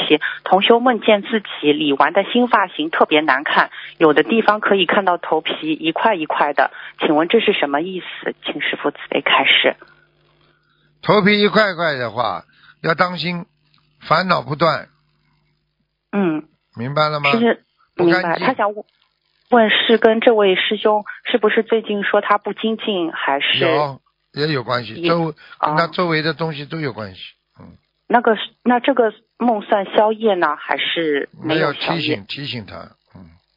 题，同修梦见自己理完的新发型特别难看，有的地方可以看到头皮一块一块的，请问这是什么意思？请师父慈悲开示。 头皮一块块的话，要当心，烦恼不断。明白了吗？ 是明白。他想问是跟这位师兄是不是最近说他不精进，还是也有关系，跟他周围的东西都有关系。那这个梦算宵夜呢，还是没有宵夜？ 提醒他。